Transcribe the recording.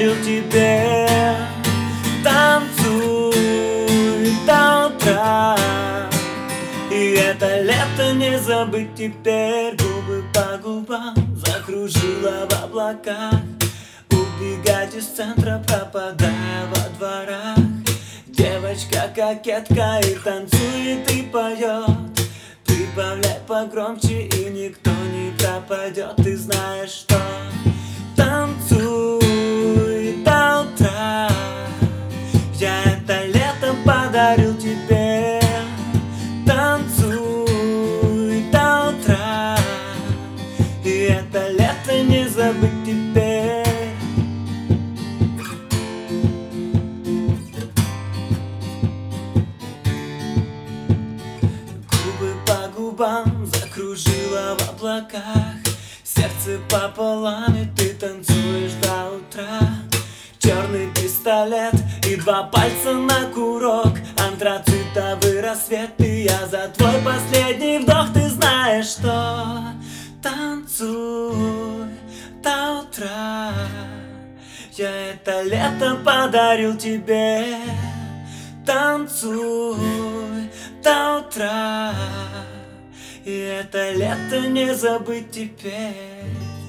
подарил тебе. Танцуй до утра, и это лето не забыть теперь. Губы по губам закружила в облаках, убегать из центра, пропадая во дворах. Девочка-кокетка и танцует, и поет. Прибавляй погромче, и никто не пропадет. Ты знаешь, что танцуй до утра, я это лето подарил тебе. Танцуй до утра, и это лето не забыть теперь. Губы по губам закружила в облаках, сердце пополам, и ты танцуешь до утра. Черный пистолет и 2 пальца на курок, антрацитовый рассвет, и я за твой последний вдох. Ты знаешь, что танцуй до утра, я это лето подарил тебе. Танцуй до утра, и это лето не забыть теперь.